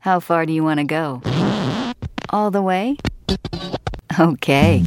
How far do you want to go? All the way? Okay.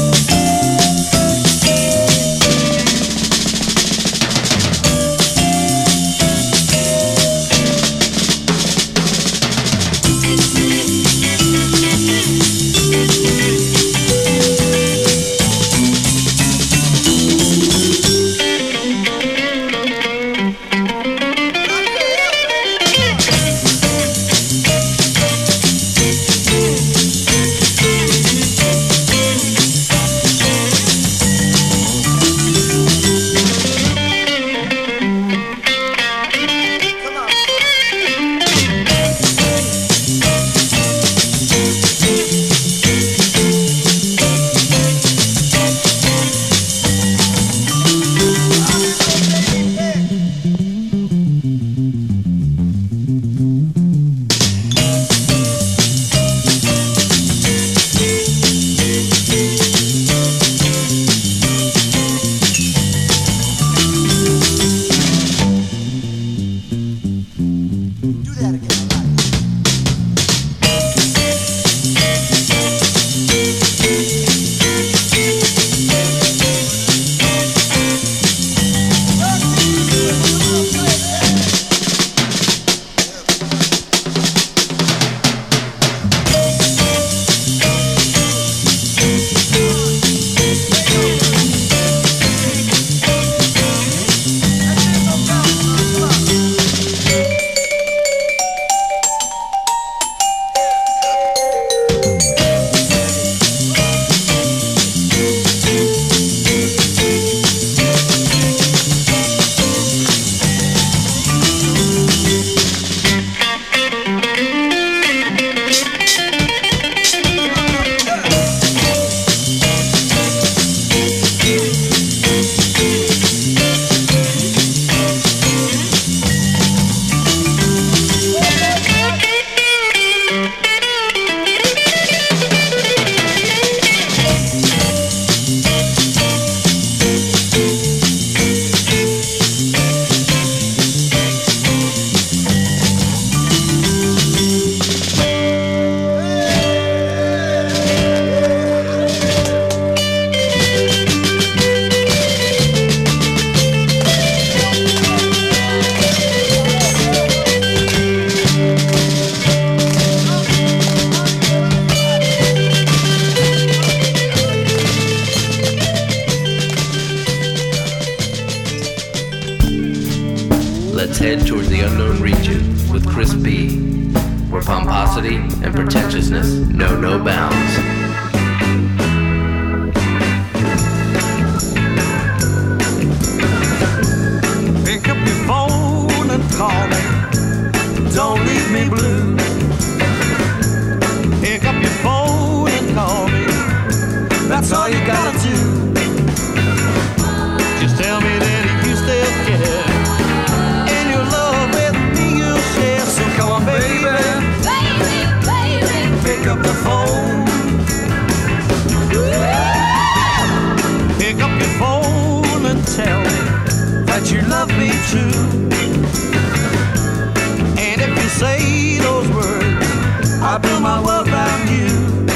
Let's head towards the unknown region with Chris B, where pomposity and pretentiousness know no bounds. Pick up your phone and call me. Don't leave me blue. Pick up your phone and call me. That's all you gotta do. Just tell me that you still care. And your love with me you'll share. So come on, baby. Baby, baby. Pick up the phone. Pick up your phone and tell me that you love me too. And if you say those words, I build my world around you.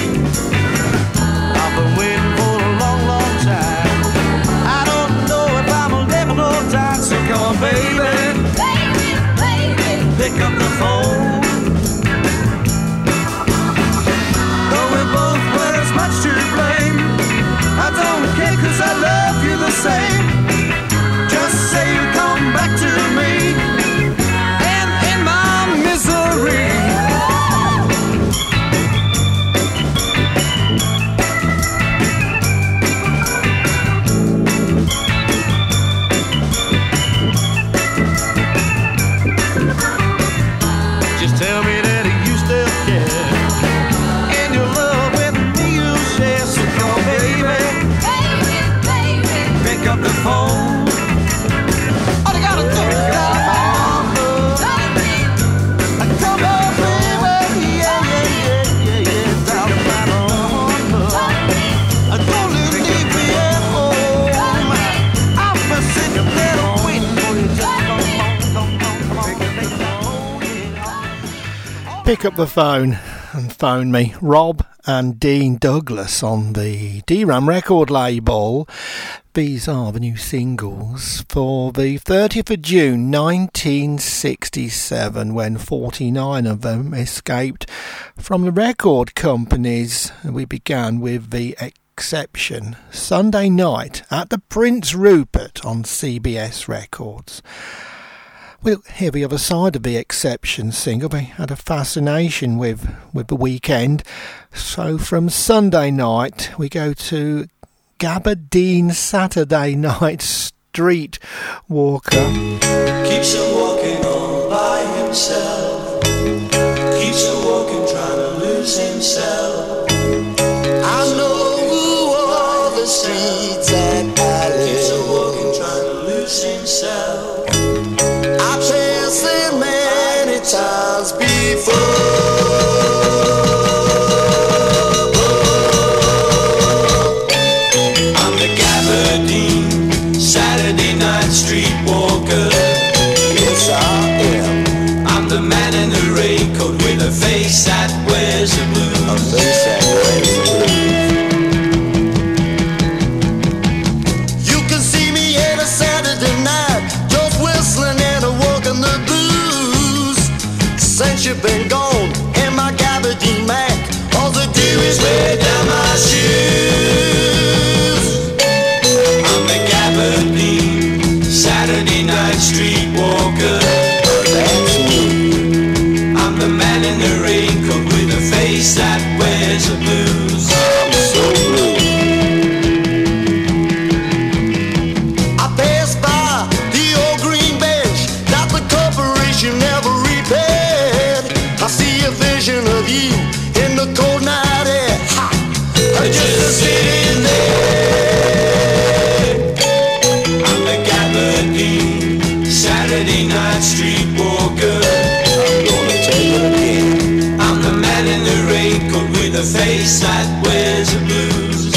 I've been waiting for a long, long time. I don't know if I'm a living or dying. So come on, baby. Baby, baby. Pick up the phone. Though we're both as much to blame, I don't care 'cause I love you the same. Just say you come back to me, and in my misery, just tell me that you still care, and your love with me you'll share. So come on, baby, baby, baby, pick up the phone. All you gotta do is come on, come on, baby, yeah, yeah, yeah, yeah, down my own. Don't leave me at home. I've been sick of that waiting for you. Just come on, pick up the phone, yeah. pick up the phone and phone me. Rob and Dean Douglas on the D-Ram record label. These are the new singles for the 30th of June 1967, when 49 of them escaped from the record companies. We began with The Exception, Sunday Night at the Prince Rupert on CBS Records. We'll hear the other side of The Exception single. We had a fascination with the weekend. So from Sunday Night, we go to Gabardine Saturday Night Street Walker. Keeps on walking all by himself. Keeps on walking, trying to lose himself. I know all the streets and alleys. Keeps on walking, trying to lose himself. I've passed it many times before. I'm the Gabardine Saturday Night Street Walker. Yes, I am. I'm the man in the raincoat with a face that wears the blues. A face that wears the blues. You can see me every Saturday night, just whistling and walking the blues. Since you've been gone, and my Gabardine Mac, all they do is wear down my shoes. I'm the Gabardine Saturday Night Street Walker. That's me. I'm the man in the raincoat with a face that wears the blues. I'm so blue. I pass by the old green bench that the corporation never repaired. I see a vision of you in the cold night air. Ha! Just sitting there. I'm the Gabardine Saturday Night Street Walker. I'm gonna tell you again. I'm the man in the raincoat with a face that wears the blues.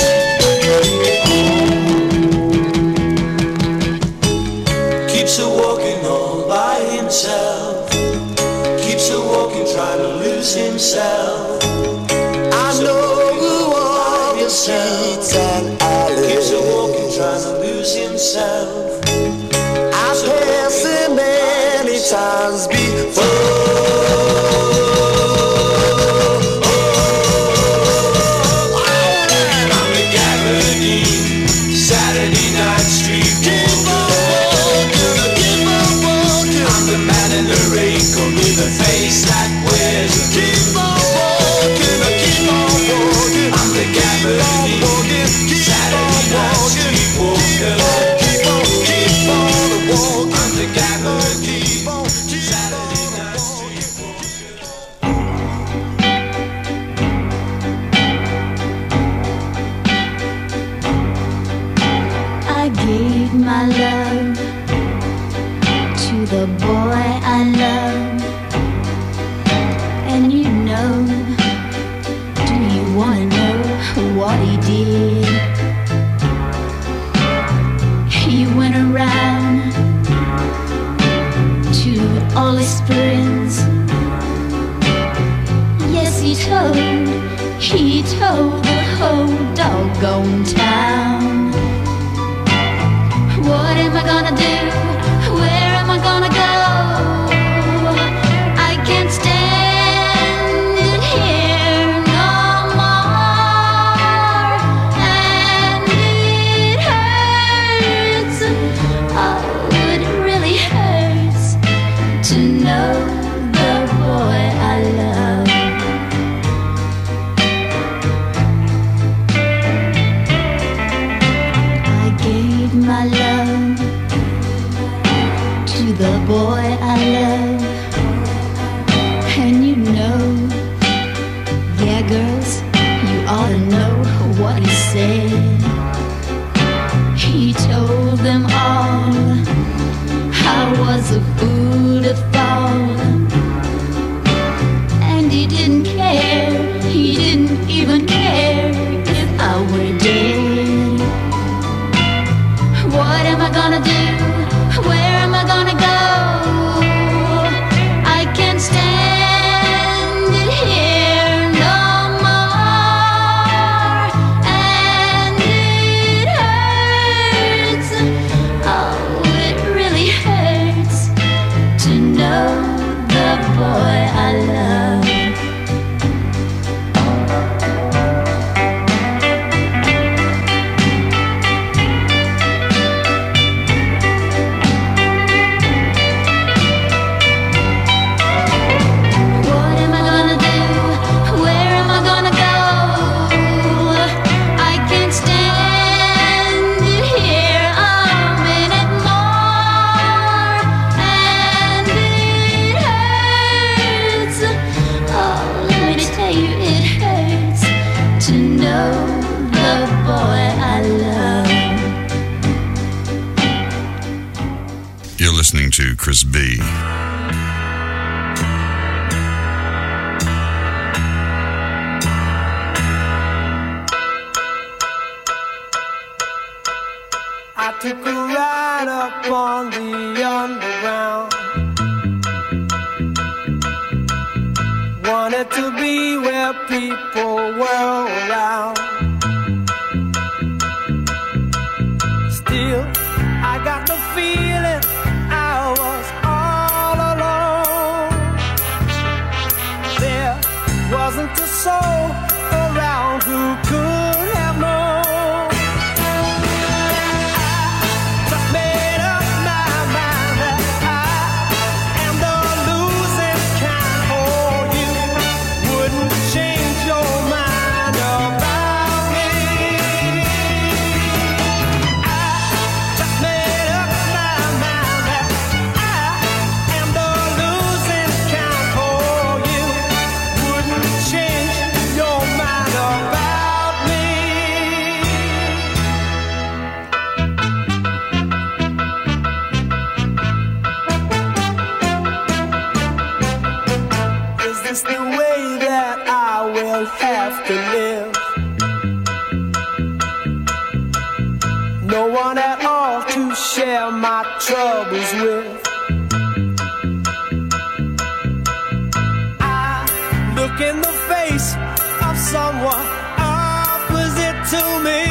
Keeps a walking all by himself. Keeps a walking, trying to lose himself. I know all the streets and alleys. Keeps a walking, trying to lose himself. I've passed it many times before. I'm the Gabardine Saturday Night Street Walker. I'm the man in the raincoat with a face that wears the blues. I'm the Gabardine Saturday Night Street Walker. I'm the Gabardine Saturday Night Street Walker. I gave my love to the boy I love, and you know, do you wanna know what he did? He went around to all his friends. Yes, he told the whole doggone town. What am I gonna do? Where am I gonna go? I can't stand it here no more. And it hurts. Oh, it really hurts to know the boy I love. I gave my love to the boy listening to Chris B. I took a ride up on the underground. Wanted to be where people were around. Still, I got the feeling I was all alone. There wasn't a soul around who could have known. Share my troubles with. I look in the face of someone opposite to me.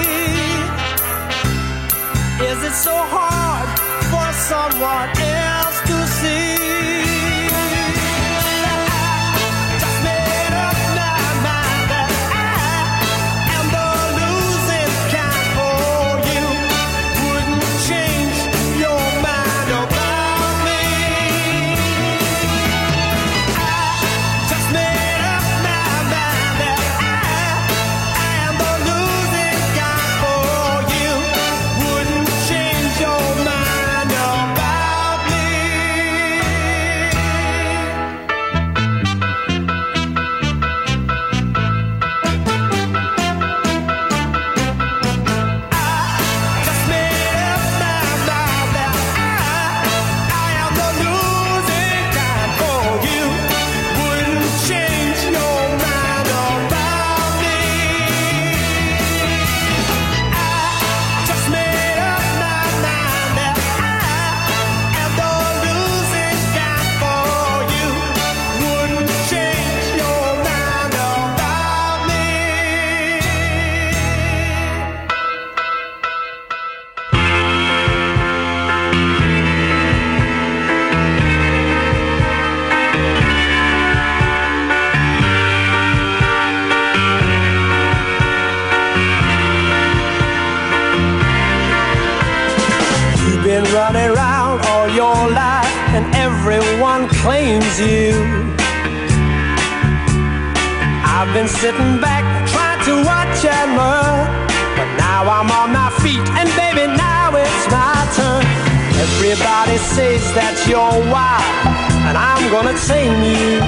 Is it so hard for someone else to see? Claims you. I've been sitting back trying to watch and learn, but now I'm on my feet and baby now it's my turn. Everybody says that you're wild and I'm gonna tame you.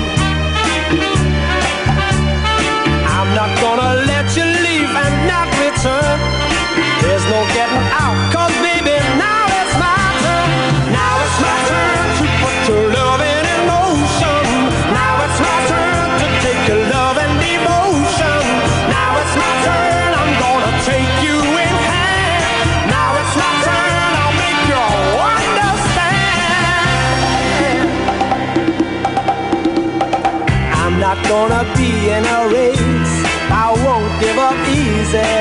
I'm not gonna let you leave and not return. There's no getting out, cause baby now it's my turn. Now it's my turn to put your love in. Gonna be in a race, I won't give up easy.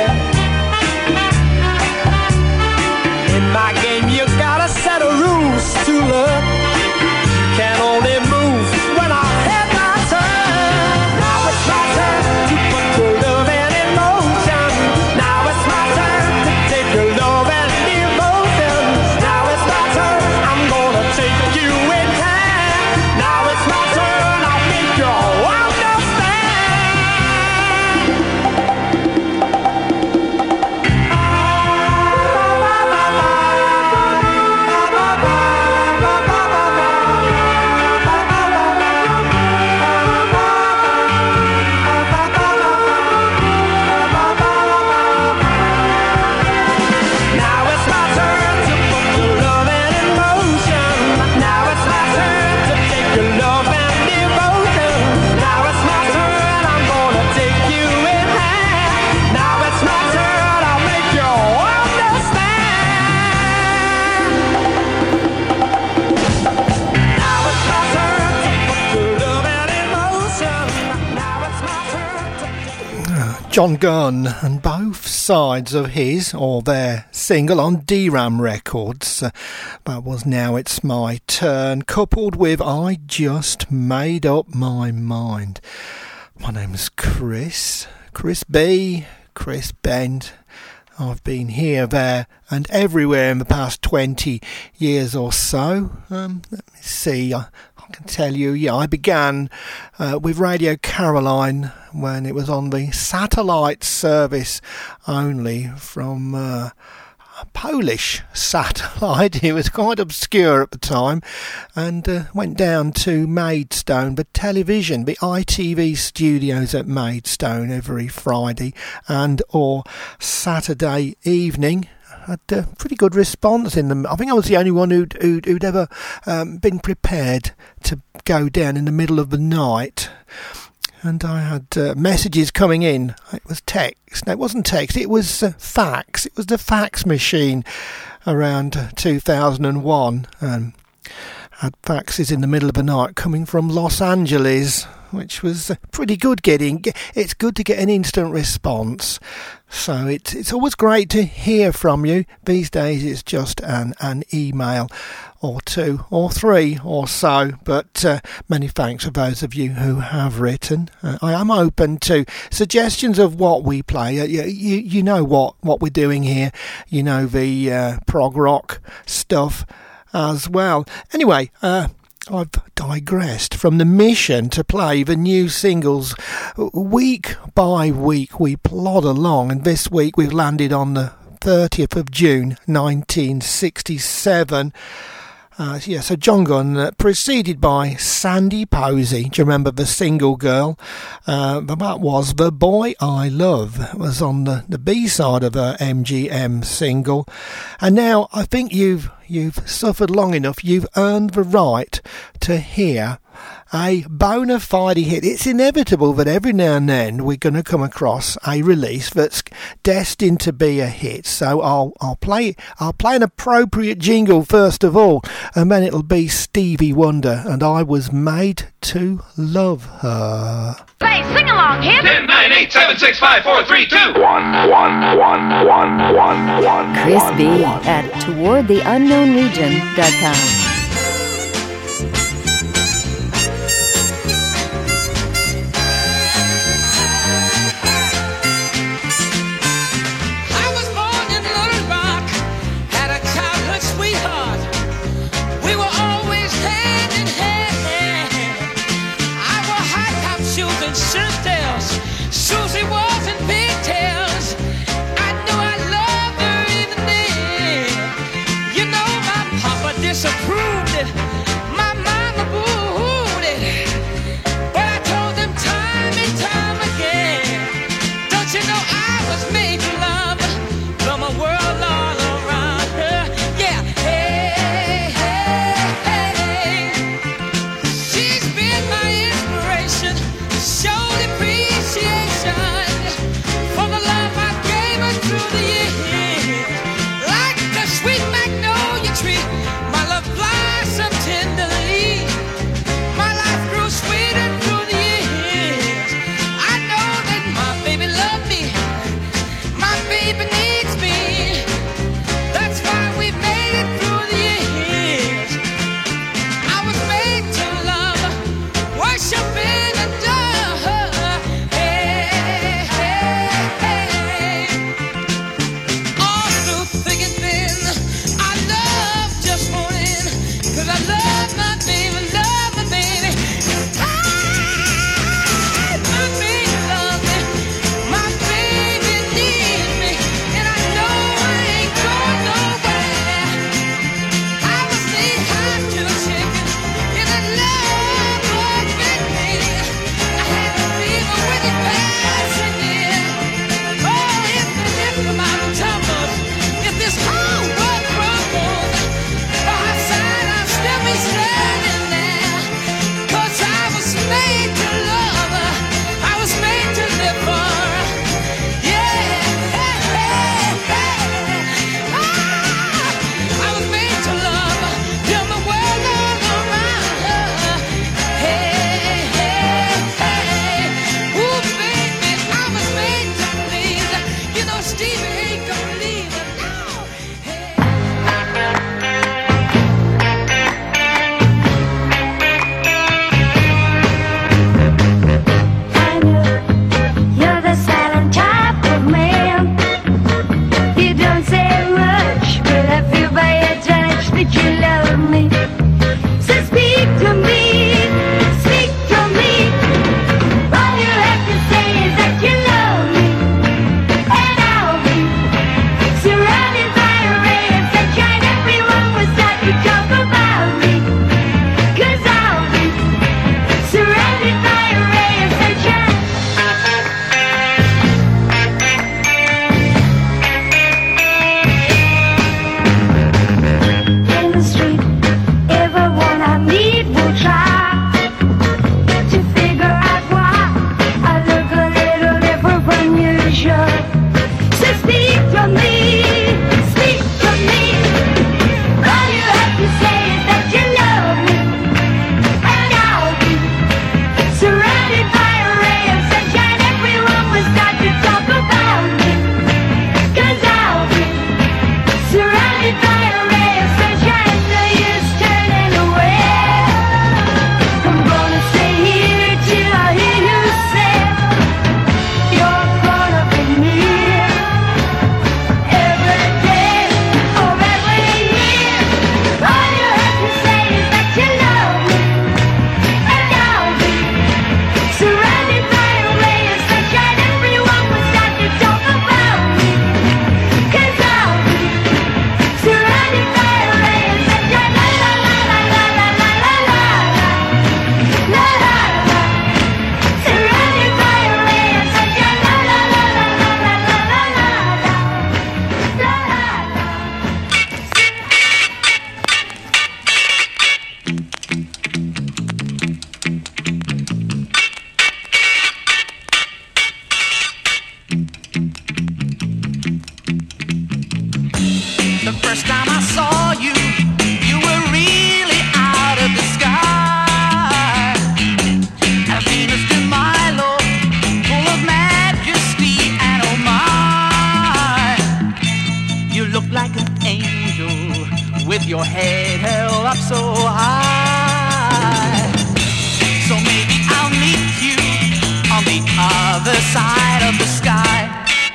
In my game you got a set of rules to learn. You can only move when I have my turn. Now it's my turn to put your love and emotion. Now it's my turn to take your love and devotion. Now it's my turn, I'm gonna take you in hand. Now it's my turn, I'll make your wild. John Gunn, and both sides of his or their single on D-Ram Records. That was Now It's My Turn, coupled with I Just Made Up My Mind. My name's Chris B, Chris Bent. I've been here, there and everywhere in the past 20 years or so. Let me see, I can tell you, I began with Radio Caroline when it was on the satellite service only from a Polish satellite. It was quite obscure at the time, and went down to Maidstone, the television, the ITV studios at Maidstone every Friday and or Saturday evening. Had a pretty good response in them. I think I was the only one who'd ever been prepared to go down in the middle of the night. And I had messages coming in. It was text. No, it wasn't text. It was fax. It was the fax machine around 2001. And had faxes in the middle of the night coming from Los Angeles, which was pretty good getting. It's good to get an instant response. So it's always great to hear from you. These days it's just an email or two or three or so. But many thanks for those of you who have written. I am open to suggestions of what we play. You know what we're doing here. You know the prog rock stuff as well. Anyway, I've digressed from the mission to play the new singles. Week by week we plod along, and this week we've landed on the 30th of June 1967. So John Gunn, preceded by Sandy Posey. Do you remember the single girl? That was The Boy I Love. It was on the B-side of her MGM single. And now I think you've suffered long enough. You've earned the right to hear a bona fide hit. It's inevitable that every now and then we're going to come across a release that's destined to be a hit. So I'll play an appropriate jingle first of all, and then it'll be Stevie Wonder and I Was Made to Love Her. Say, sing along, kid. 10, 9, 8, 7, 6, 5, 4, 3, 2. Chris B at towardtheunknownregion.com. Susie was in pigtails. I knew I loved her even then. You know my papa disapproved it. My mama booed it. But I told them time and time again, don't you know I was made to love from a world all around her. Yeah, hey, hey, hey. She's been my inspiration. Showed appreciation. the other side of the sky.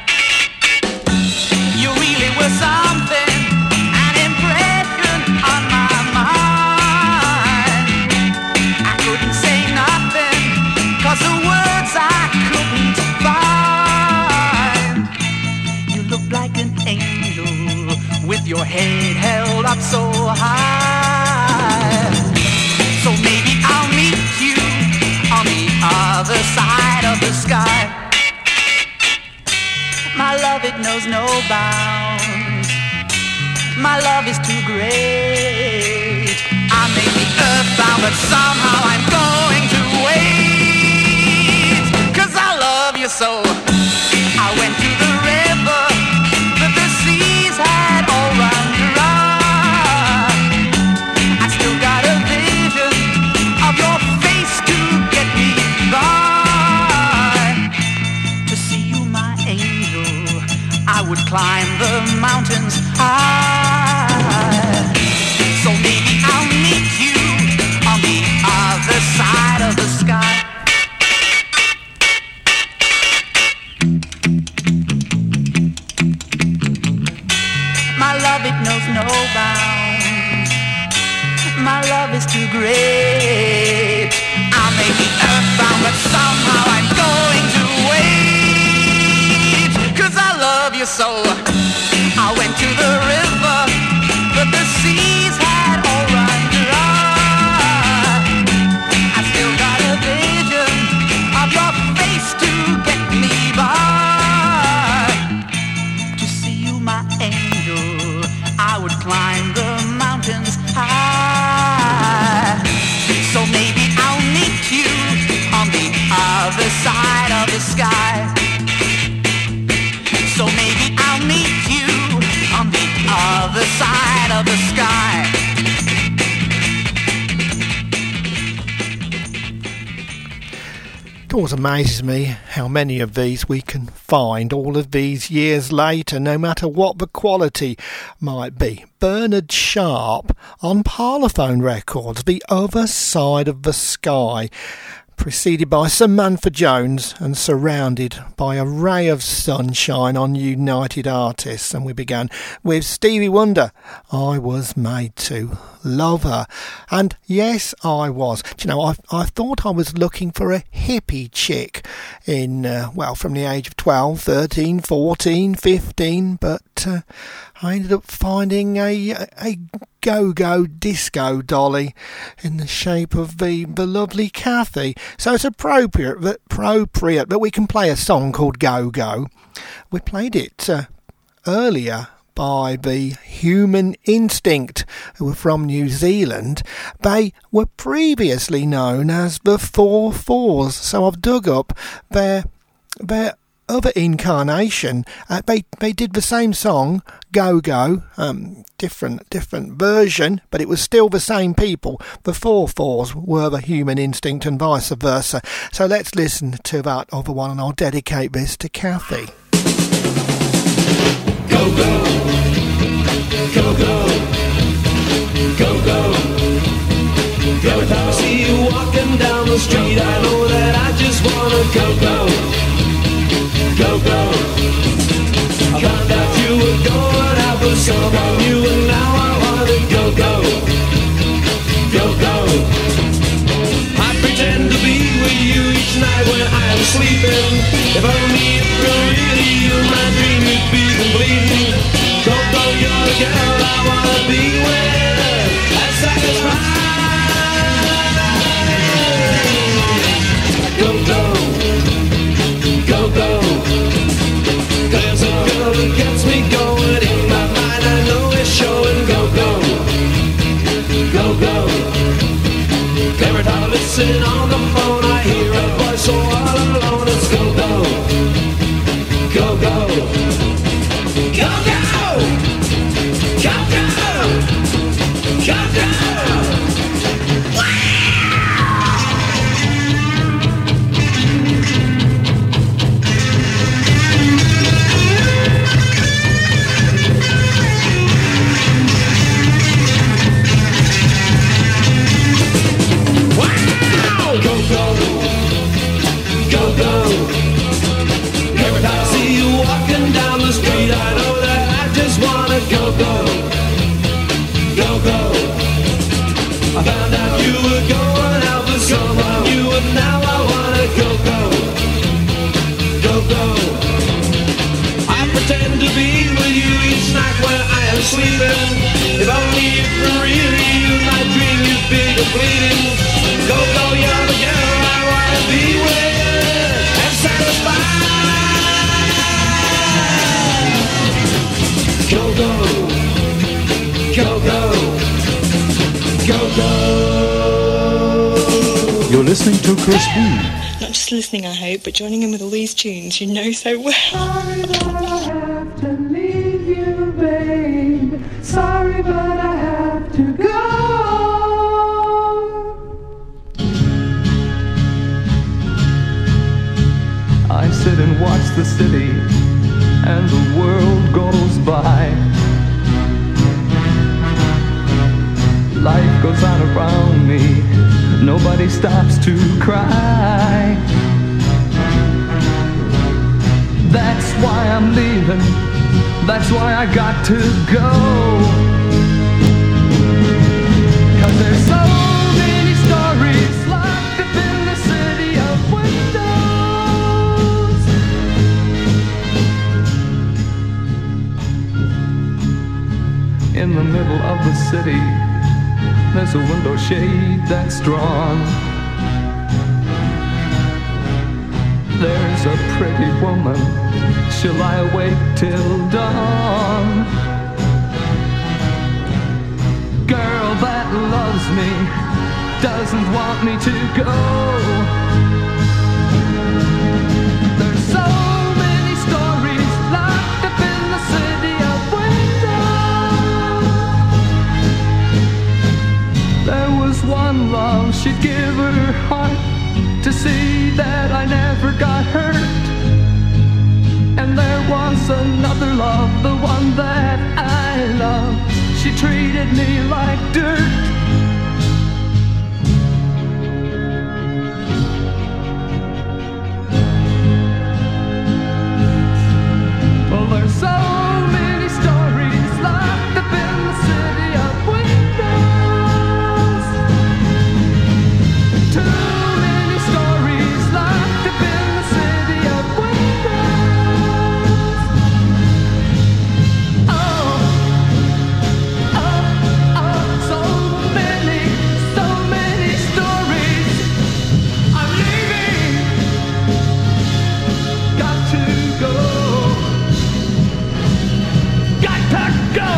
You really were something, an impression on my mind. I couldn't say nothing, 'cause the words I couldn't find. You look like an angel with your head held up so high. So maybe I'll meet you on the other side of the sky. My love, it knows no bounds. My love is too great. I may be earthbound, but somehow I'm going to wait. 'Cause I love you so. I went to the river, but the seas had all run dry. I still got a vision of your face to get me by. To see you, my angel, I would climb the mountains high. So maybe I'll meet you on the other side of the sky. My love, it knows no bounds. My love is too great. I may be earthbound, but somehow I'm going to wait. 'Cause I love you so. I went to the river, but the seas had all run dry. I still got a vision of your face to get me by. To see you, my angel, I would climb the mountains high. So maybe I'll meet you on the other side of the sky. So maybe I'll meet you on the other side of the sky. It always amazes me how many of these we can find all of these years later, no matter what the quality might be. Bernard Sharp on Parlophone Records, The Other Side of the Sky, preceded by Sir Manford Jones and surrounded by a ray of sunshine on United Artists. And we began with Stevie Wonder, I Was Made to Love Her. And yes, I was. Do you know, I thought I was looking for a hippie chick in, from the age of 12, 13, 14, 15, but I ended up finding a go-go disco dolly in the shape of the lovely Kathy. So it's appropriate that we can play a song called Go-Go. We played it earlier by the Human Instinct, who were from New Zealand. They were previously known as the 4/4s, so I've dug up their other incarnation. They did the same song, Go-Go, different version, but it was still the same people. The 4/4s were the Human Instinct and vice versa. So let's listen to that other one, and I'll dedicate this to Kathy. Go, go, go, go, go, go. Every time I see you walking down the street, I know that I just wanna go, go, go, go. I found out you were going out with someone new, and now I wanna go, go, go, go. I pretend to be with you each night when I am sleeping. If only it were really you, my dream would be complete. Go, go, you're the girl I wanna be with. That's satisfied. Go, go, go, go. There's a girl that gets me going in my mind. I know it's showing. Go, go, go, go. Every time I listen on the phone, I hear a voice so all alone. It's go, go, go, go, go, go, go, go. sweetie. Go, go, you're the girl I wanna be with and satisfy. Go, go, go, go, go, go. You're listening to Chris B. Not just listening, I hope, but joining in with all these tunes you know so well. Sorry that I have to leave you, babe. Sorry, but I have to go. I sit and watch the city and the world goes by. Life goes on around me, nobody stops to cry. That's why I'm leaving, that's why I got to go. 'Cause there's so many stories locked up in the city of windows. In the middle of the city, there's a window shade that's drawn. There's a pretty woman, she'll lie awake till dawn. Girl that loves me doesn't want me to go. There's so many stories locked up in the city of windows. There was one love, she'd give her heart to see that I never got hurt. And there was another love, the one that I loved, she treated me like dirt. Well, there's so many stories locked up in the city of windows. Too many stories locked up in the city of windows. Oh, oh, oh, so many stories. I'm leaving, got to go, got to go.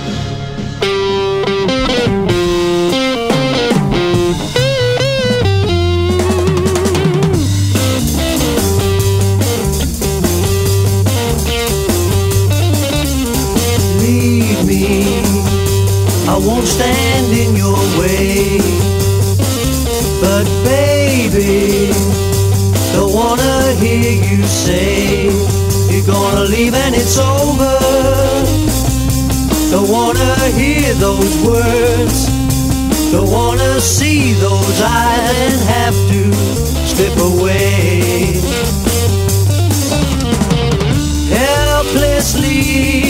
Leave me, I won't stand in your way. But baby, don't wanna hear you say you're gonna leave and it's over. Don't wanna hear those words, don't wanna see those eyes and have to slip away. Helplessly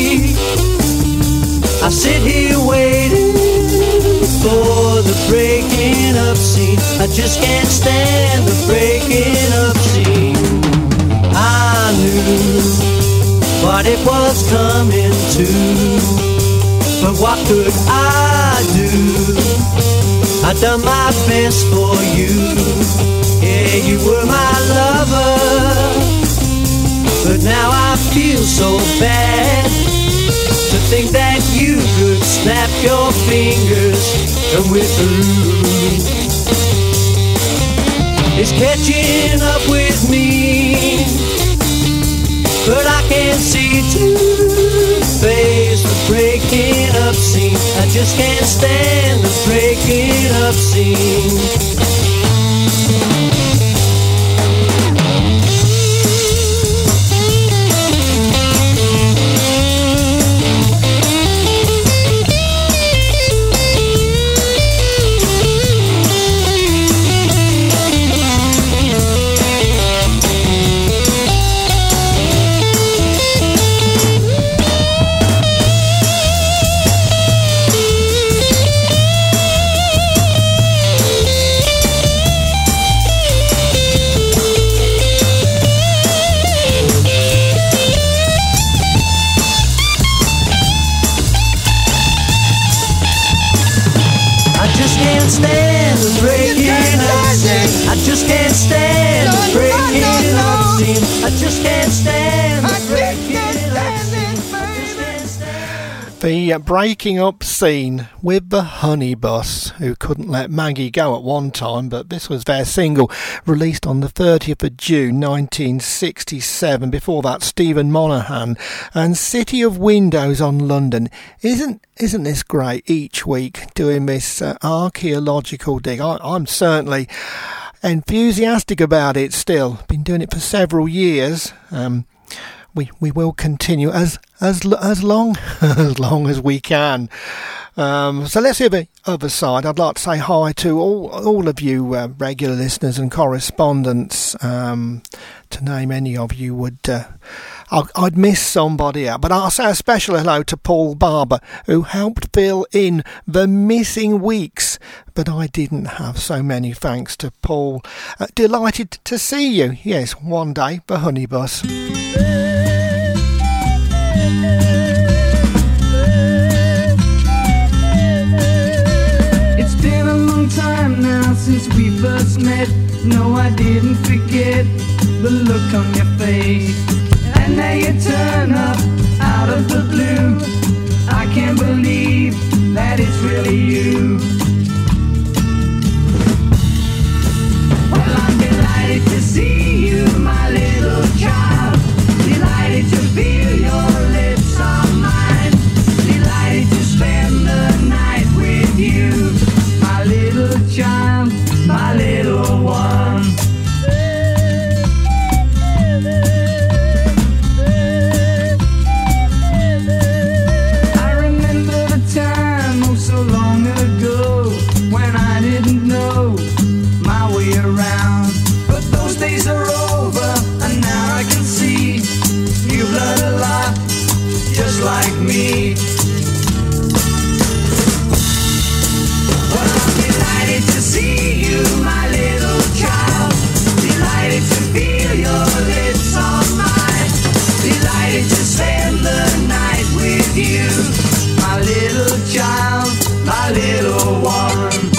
I sit here waiting for the breaking up scene. I just can't stand the breaking up scene. I knew what it was coming to, but what could I do? I done my best for you. Yeah, you were my lover, but now I feel so bad to think that you could snap your fingers and we're through. It's catching up with me, but I can't see to face the breaking up scene. I just can't stand the breaking up scene. just can't stand the breaking The breaking up scene with the Honey Bus, who couldn't let Maggie go at one time, but this was their single, released on the 30th of June 1967. Before that, Stephen Monaghan and City of Windows on London. Isn't this great each week doing this archaeological dig? I'm certainly enthusiastic about it still. Been doing it for several years. We will continue as long as we can. So let's hear the other side. I'd like to say hi to all of you regular listeners and correspondents. To name any of you would I'd miss somebody out, but I'll say a special hello to Paul Barber, who helped fill in the missing weeks. But I didn't have so many thanks to Paul. Delighted to see you. Yes, one day, the Honey Bus. It's been a long time now since we first met. No, I didn't forget the look on your face. And now you turn up out of the blue. I can't believe that it's really you. Well, I'm delighted to see you, my little child. Delighted to feel your lips on mine. Delighted to spend the night with you, my little child, my little one. I remember the time, oh so long ago, when I didn't know my way around. But those days are over, and now I can see you've learned a lot, just like me. Well, I'm delighted to see you, my little child. Delighted to feel your lips on mine. Delighted to spend the night with you, my little child, my little one.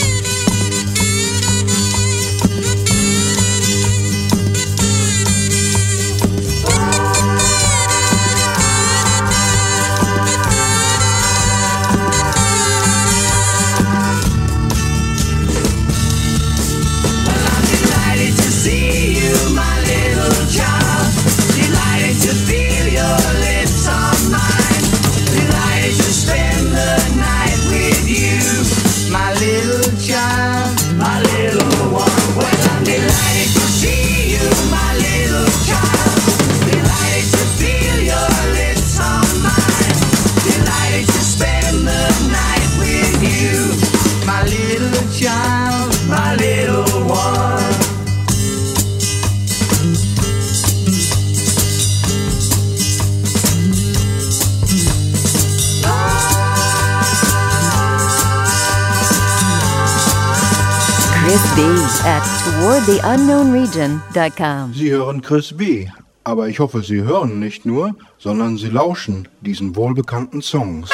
Chris B. at towardtheunknownregion.com. Sie hören Chris B., aber ich hoffe, Sie hören nicht nur, sondern Sie lauschen diesen wohlbekannten Songs.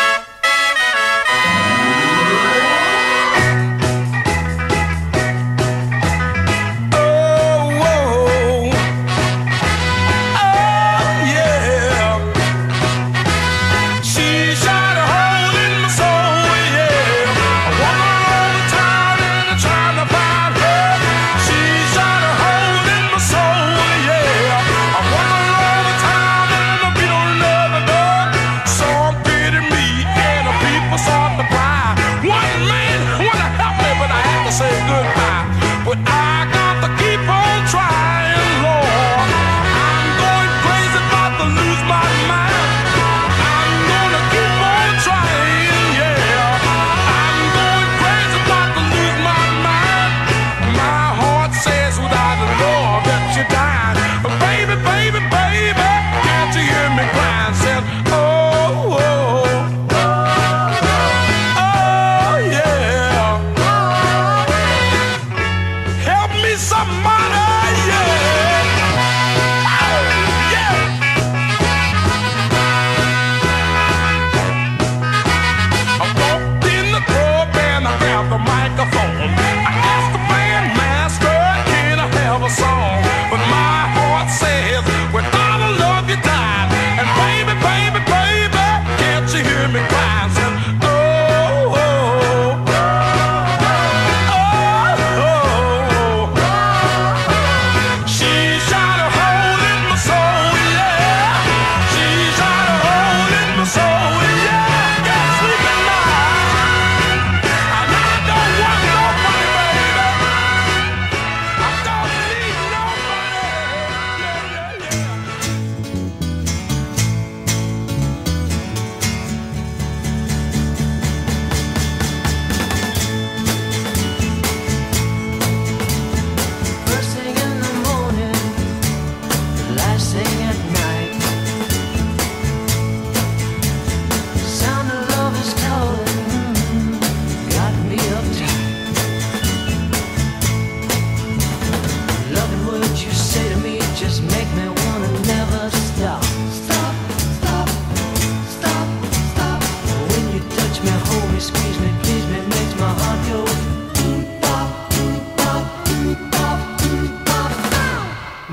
Some pity me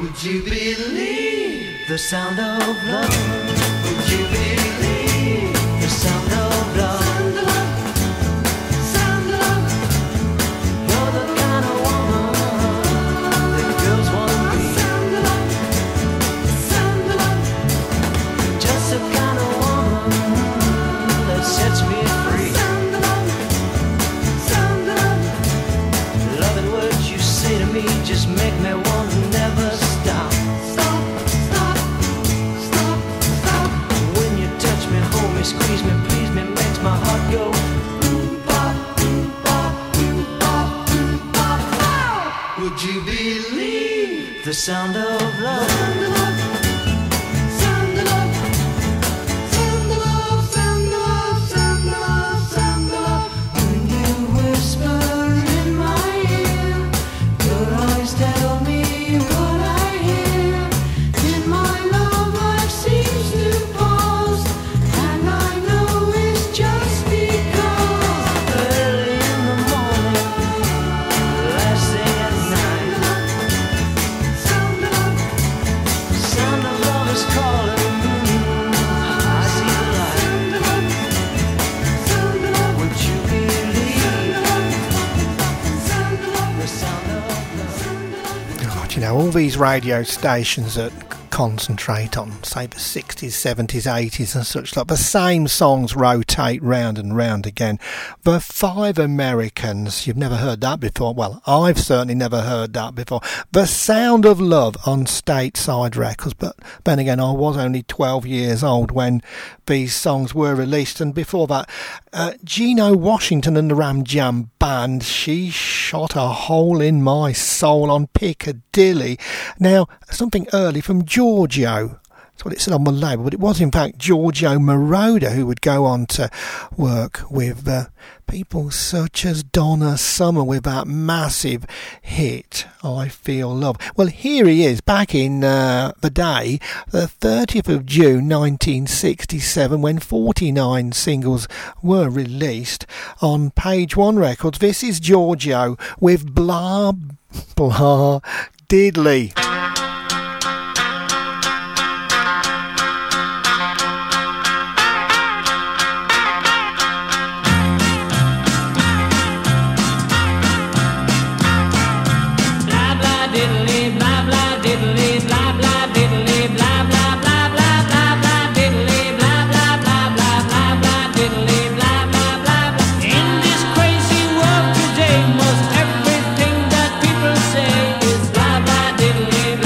Would you believe the sound of love? Would you believe the sound of love? Sound of love. You're the kind of woman that girls want to be. Sound of love. Sound of love. Just the kind of woman that sets me free. Sound of love. Sound of love. Loving words you say to me just make me want to never stop. Squeeze me, please me, makes my heart go boom, bop, boom, bop, boom, bop, boom, bop. Oh! Would you believe the sound of love? Sound of love, sound of love, sound of love, sound of love, sound of love, sound of love. When you whisper in my ear, your eyes tell me what I hear. In my love life seems to pause. You know, all these radio stations that concentrate on, say, the 60s, 70s, 80s and such like, the same songs rotate round and round again. The Five Americans, you've never heard that before. Well, I've certainly never heard that before. The Sound of Love on Stateside Records, but then again, I was only 12 years old when these songs were released, and before that, Gino Washington and the Ram Jam Band, She Shot a Hole in My Soul on Piccadilly. Now, something early from Giorgio. That's what it said on my label, but it was in fact Giorgio Moroder who would go on to work with people such as Donna Summer with that massive hit, I Feel Love. Well, here he is back in the day, the 30th of June 1967, when 49 singles were released on Page One Records. This is Giorgio with Blah Blah Diddley. Today, most everything that people say is blah blah diddly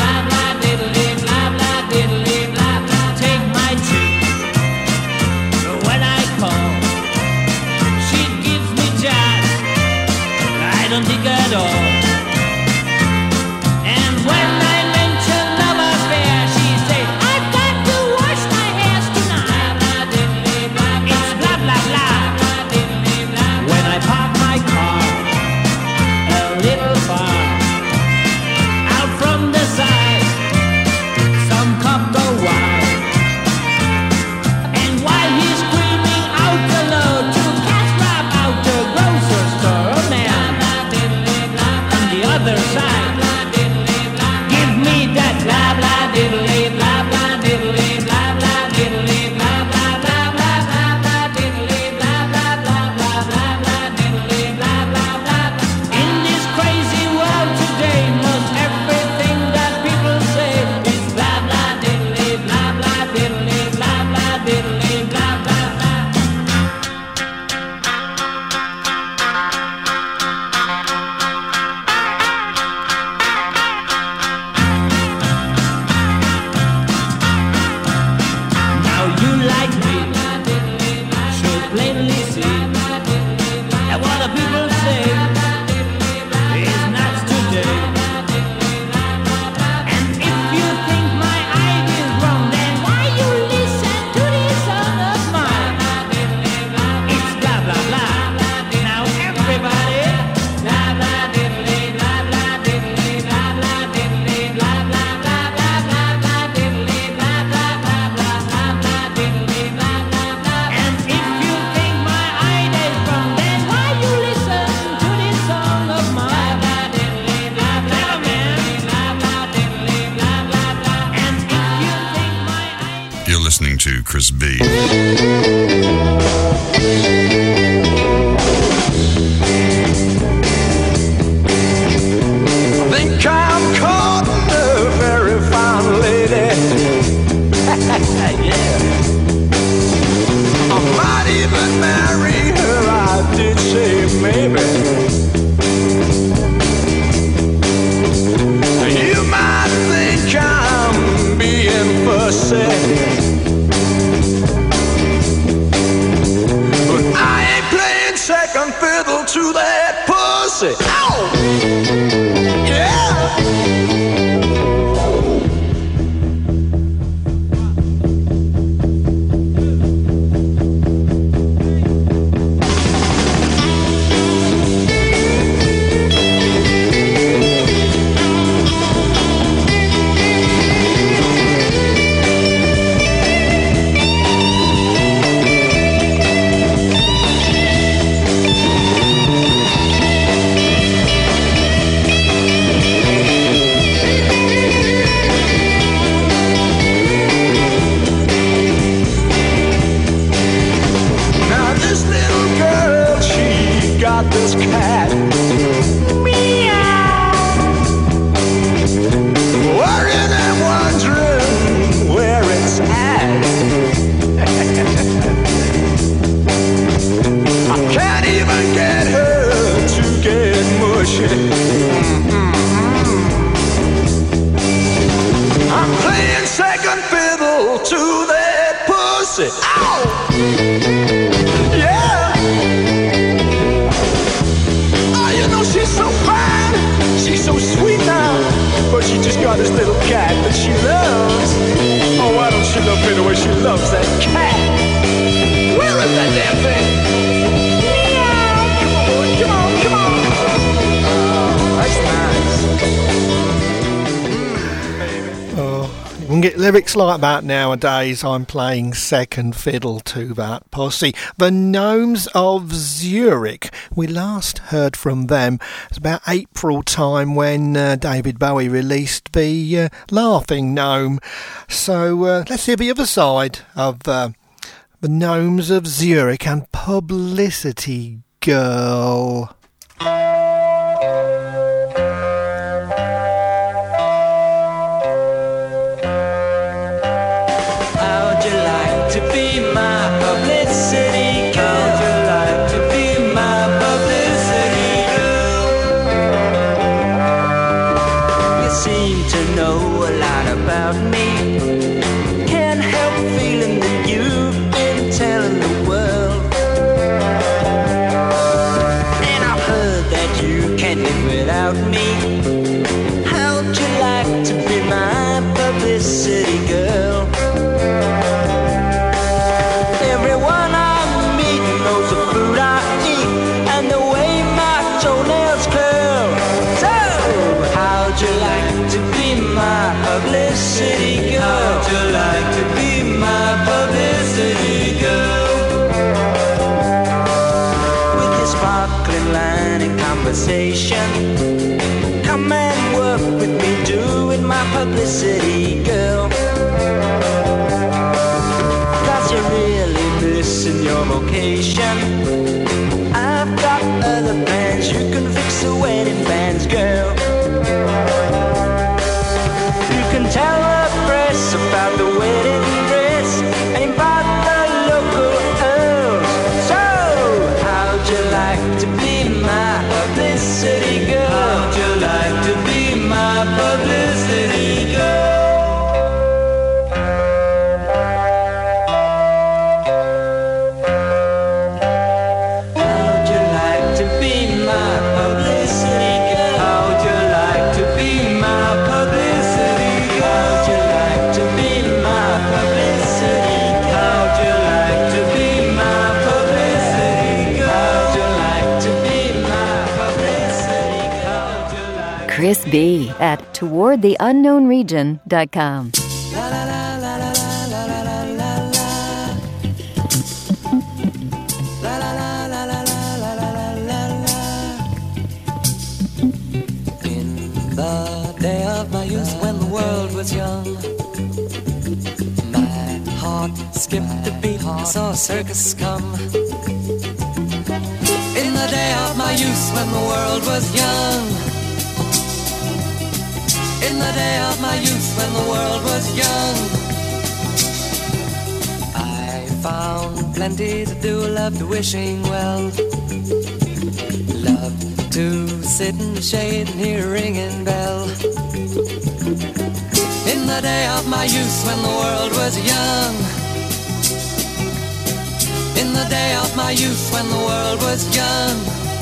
listening to Chris B. I think I'm caught in a very fine lady. Yeah. I might even marry her, I did say maybe. You might think I'm being fussy, but I ain't playing second fiddle to that pussy. Ow! Yeah! This cat, meow, worrying and wondering where it's at. I can't even get her to get mushy. I'm playing second fiddle to that pussy. Ow! Yeah! She's so fine, she's so sweet now, but she just got this little cat that she loves. Oh, why don't she love me the way she loves that cat? Where is that damn thing? Meow! Come on, boy, come on, come on. Oh, that's nice. Oh, you can get lyrics like that nowadays. I'm playing second fiddle to that pussy. The Gnomes of Zurich. We last heard from them. It's about April time when David Bowie released the Laughing Gnome. So let's hear the other side of the Gnomes of Zurich and Publicity Girl. Come and work with me doing my publicity, girl. 'Cause you're really missing your vocation. I've got other plans, you can fix the wedding bands, girl. You can tell the press about the wedding dress and invite the local earls. So, how'd you like to be my publicity girl? How'd you like to be my publicity girl? How'd you like to be my publicity girl? How'd you like to be my publicity girl? How'd you like to be my publicity girl? How'd you like to be my publicity girl? How'd you like to be my publicity girl? Chris B. at towardtheunknownregion.com. In the day of my youth when the world was young, my heart skipped a beat, saw a circus come. In the day of my youth when the world was young. In the day of my youth when the world was young. I found plenty to do, loved wishing well. Loved to sit in the shade and hear a ringing bell. In the day of my youth when the world was young. In the day of my youth when the world was young.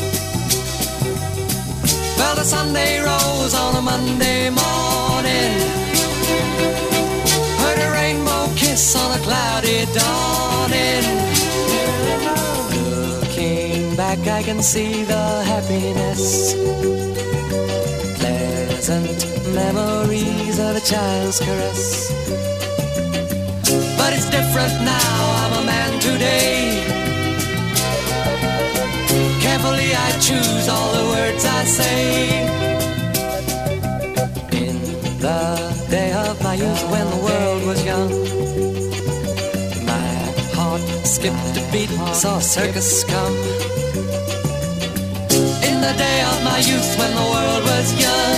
Well, the Sunday rose on a Monday morning. Heard a rainbow kiss on a cloudy dawning. Looking back I can see the happiness. Pleasant memories of a child's caress. But it's different now, I'm a man today. Carefully I choose all the words I say. In the day of my youth when the world was young, my heart skipped a beat, saw a circus come. In the day of my youth when the world was young.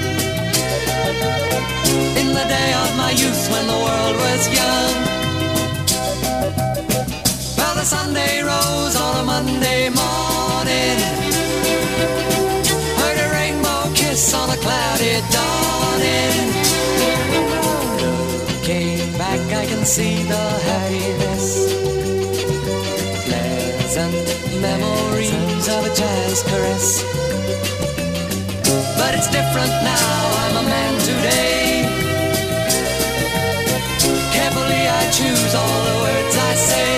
In the day of my youth when the world was young. Well, the Sunday rose on a Monday morning. Heard a rainbow kiss on a cloudy dawning. Looking back I can see the happiness. Pleasant memories of a child's caress. But it's different now, I'm a man today. Carefully I choose all the words I say.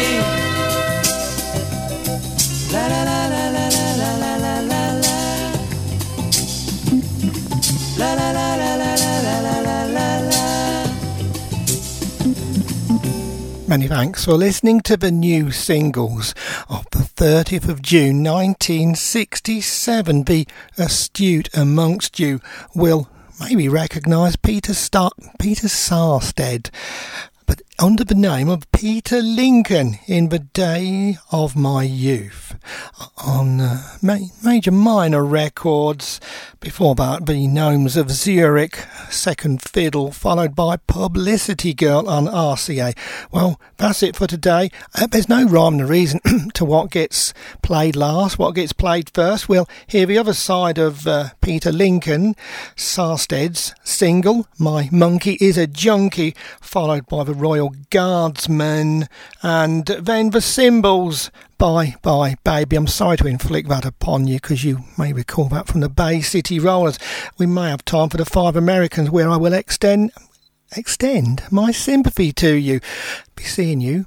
La la la la la la la la la la. La la la la la la la la la la. Many thanks for listening to the new singles of the 30th of June 1967. The astute amongst you will maybe recognise Peter Sarstedt, but under the name of Peter Lincoln in the day of my youth on Major Minor Records. Before that, the Gnomes of Zurich, Second Fiddle, followed by Publicity Girl on RCA. Well, that's it for today. There's no rhyme or reason to what gets played last, what gets played first. We'll hear the other side of Peter Lincoln, Sarstedt's single, My Monkey is a Junkie, followed by the Royal Guardsmen, and then the Cymbals, Bye Bye Baby. I'm sorry to inflict that upon you because you may recall that from the Bay City Rollers. We may have time for the Five Americans, where I will extend my sympathy to you. Be seeing you.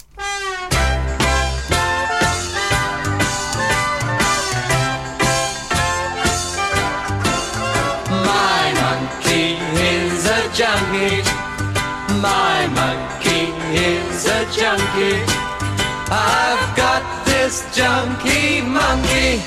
My monkey is a junkie. My monkey is a junkie. I've got this junkie monkey.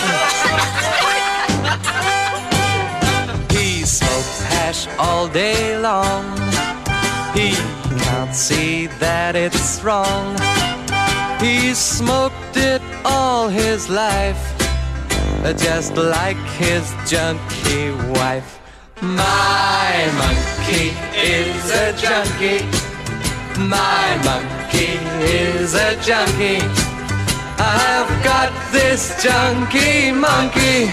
He smokes hash all day long. He can't see that it's wrong. He smoked it all his life, just like his junkie wife. My monkey is a junkie. My monkey is a junkie. I've got this junkie monkey.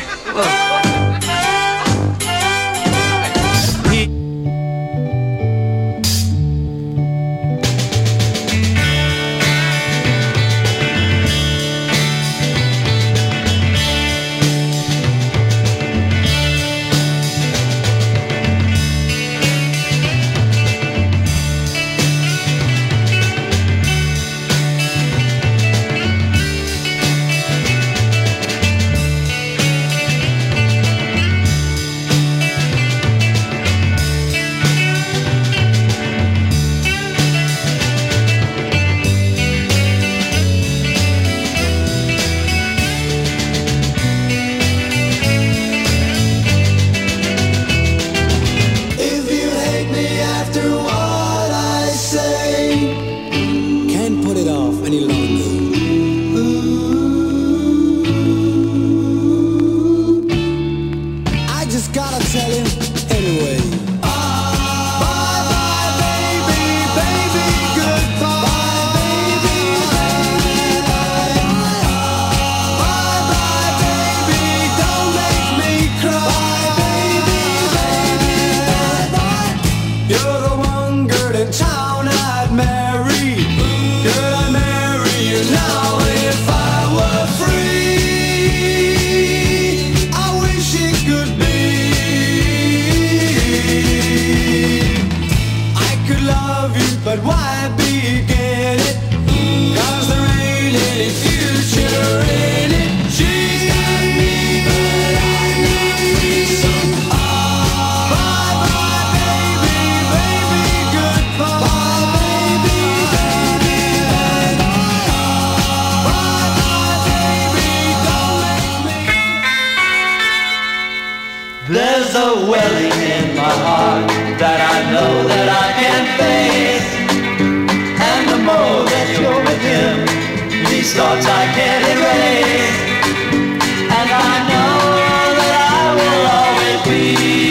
a welling in my heart that I know that I can face. And the more that you're with him, these thoughts I can't erase. And I know that I will always be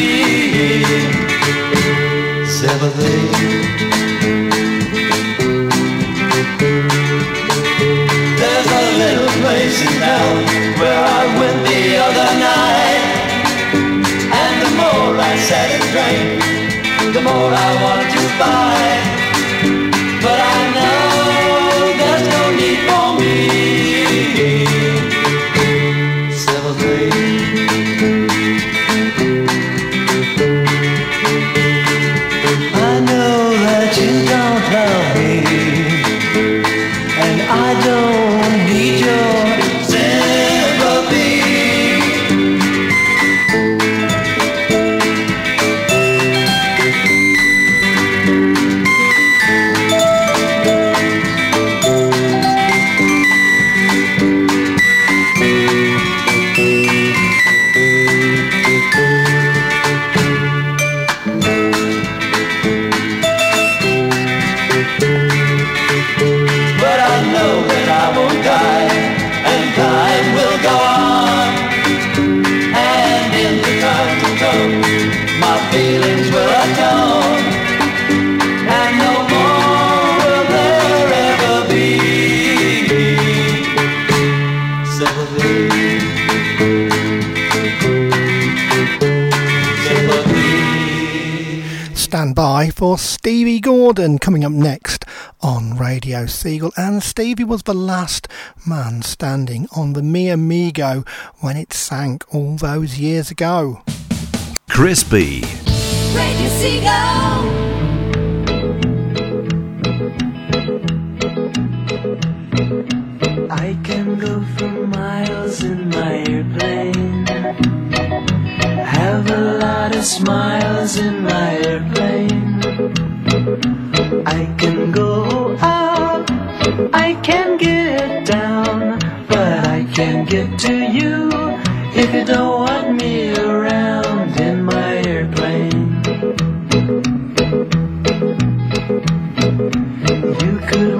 sympathy. There's a little place in town where I went the other night, and the more I sat and drank, the more I wanted to buy. But I know there's no need for me. Sympathy. I know that you don't love me, and I don't need your sympathy. Feelings will atone, and no more will there ever be sympathy. Sympathy. Stand by for Stevie Gordon coming up next on Radio Seagull. And Stevie was the last man standing on the Mi Amigo when it sank all those years ago. Chris B. Radio Seagull. I can go for miles in my airplane, have a lot of smiles in my airplane. I can go up, I can get down, but I can't get to you if you don't want me around in my airplane. You could